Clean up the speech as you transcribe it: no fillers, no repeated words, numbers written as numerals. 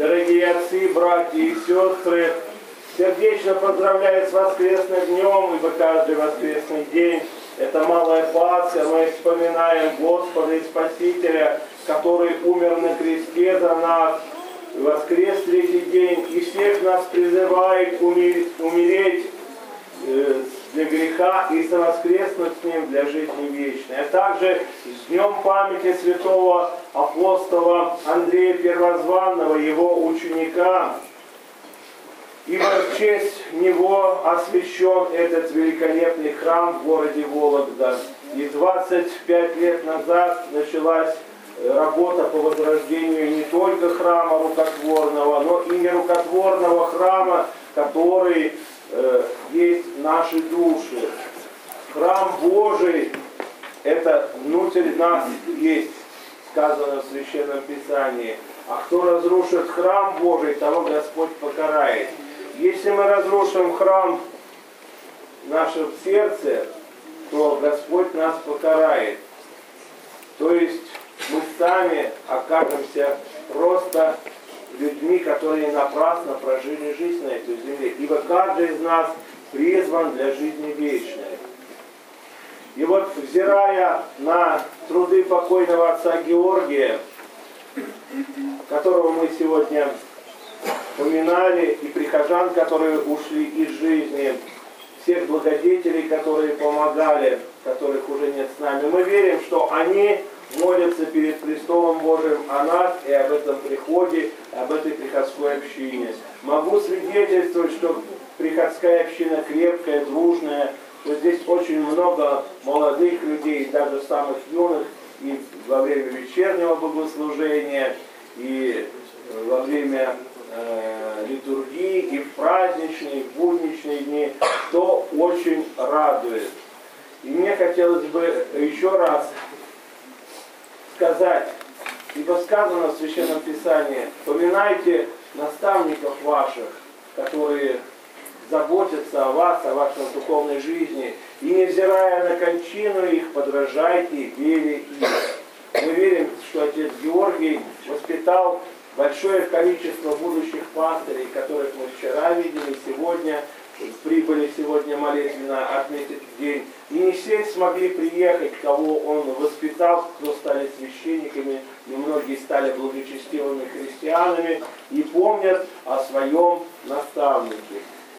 Дорогие отцы, братья и сестры, сердечно поздравляю с воскресным днем, ибо каждый воскресный день – это малая Пасха. Мы вспоминаем Господа и Спасителя, который умер на кресте за нас, воскрес в третий день, и всех нас призывает умереть для греха и совоскреснуть с Ним для жизни вечной. А также с днем памяти святого апостола Андрея Первозванного, его ученика, ибо в честь него освящен этот великолепный храм в городе Вологда. И 25 лет назад началась работа по возрождению не только храма рукотворного, но и нерукотворного храма, который есть наши души. Храм Божий – это внутрь нас есть, сказано в Священном Писании. А кто разрушит храм Божий, того Господь покарает. Если мы разрушим храм нашего сердца, то Господь нас покарает. То есть мы сами окажемся просто людьми, которые напрасно прожили жизнь на этой земле. Ибо каждый из нас призван для жизни вечной. И вот, взирая на труды покойного отца Георгия, которого мы сегодня поминали, и прихожан, которые ушли из жизни, всех благодетелей, которые помогали, которых уже нет с нами, мы верим, что они молятся перед престолом Божиим о нас и об этом приходе, об этой приходской общине. Могу свидетельствовать, что приходская община крепкая, дружная, что здесь очень много молодых людей, даже самых юных, и во время вечернего богослужения, и во время литургии, и в праздничные, и в будничные дни, что очень радует. И мне хотелось бы еще раз сказать, ибо сказано в Священном Писании: поминайте наставников ваших, которые заботятся о вас, о вашей духовной жизни, и, невзирая на кончину их, подражайте вере их. Мы верим, что отец Георгий воспитал большое количество будущих пастырей, которых мы вчера видели, сегодня прибыли сегодня молитвенно отметить день. И не все смогли приехать, кого он воспитал, кто стали священниками, немногие стали благочестивыми христианами и помнят о своем наставнике.